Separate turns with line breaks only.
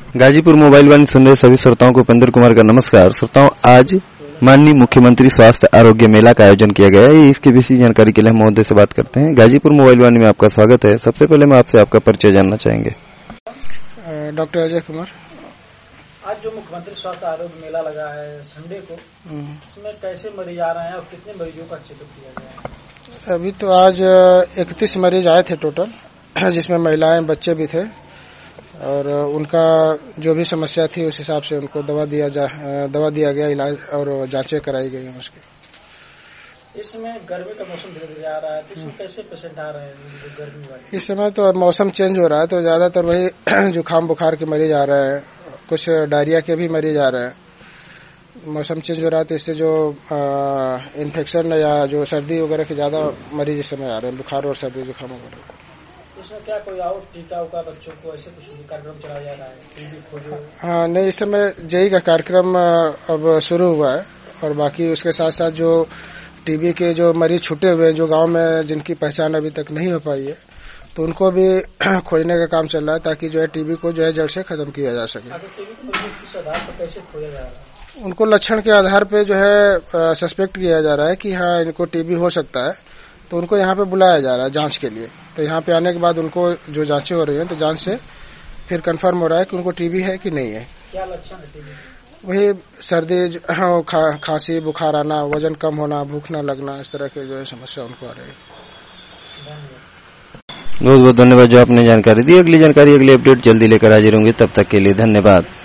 Ghazipur mobile वाणी सुन रहे सभी श्रोताओं को उपेंद्र कुमार का नमस्कार। श्रोताओं, आज माननीय मुख्यमंत्री स्वास्थ्य आरोग्य मेला का आयोजन किया गया है। इसकी विशेष जानकारी के लिए हम महोदय से बात करते हैं। गाजीपुर मोबाइल वाणी में आपका स्वागत है। सबसे पहले मैं आपसे आपका परिचय जानना चाहेंगे।
डॉक्टर अजय कुमार।
आज जो मुख्यमंत्री स्वास्थ्य आरोग्य मेला लगा है संडे को, इसमें कैसे मरीज आ रहे हैं और कितने मरीजों का चेकअप किया गया है?
अभी तो आज 31 मरीज आए थे टोटल, जिसमें महिलाएं बच्चे भी थे और उनका जो भी समस्या थी उस हिसाब से उनको दवा दिया गया, इलाज और जांचें कराई गई उसकी।
इस समय गर्मी का मौसम धीरे धीरे आ रहा है, तो इसमें कैसे पेशेंट आ रहे हैं गर्मी वाले?
इस समय तो मौसम चेंज हो रहा है तो ज्यादातर वही जुकाम बुखार के मरीज आ रहे हैं, कुछ डायरिया के भी मरीज आ रहे हैं। मौसम चेंज हो रहा है तो इससे जो इन्फेक्शन या जो सर्दी वगैरह के ज्यादा मरीज इस समय आ रहे हैं, बुखार और सर्दी जुकाम वगैरह।
इसमें क्या कोई और टीका उका बच्चों को ऐसे कुछ कार्यक्रम चलाया जा रहा है? टीबी खोजो?
हाँ, नहीं, इस समय जेई का कार्यक्रम अब शुरू हुआ है और बाकी उसके साथ साथ जो टीबी के जो मरीज छूटे हुए हैं, जो गांव में जिनकी पहचान अभी तक नहीं हो पाई है, तो उनको भी खोजने का काम चल रहा है ताकि जो है टीबी को जो है जड़ से खत्म किया जा सके।
टीबी को किस आधार पर कैसे खोजा जा रहा है?
उनको लक्षण के आधार पे जो है सस्पेक्ट किया जा रहा है कि हाँ इनको टीबी हो सकता है, तो उनको यहाँ पे बुलाया जा रहा है जांच के लिए। तो यहाँ पे आने के बाद उनको जो जांचें हो रही हैं तो जांच से फिर कंफर्म हो रहा है कि उनको टीबी है कि नहीं है।
क्या लक्षण है टीबी?
वही सर्दी, खांसी, बुखार आना, वजन कम होना, भूख न लगना, इस तरह के जो है समस्या उनको आ रही है।
बहुत बहुत धन्यवाद जो आपने जानकारी दी। अगली जानकारी, अगली अपडेट जल्दी लेकर हाजिर होंगे। तब तक के लिए धन्यवाद।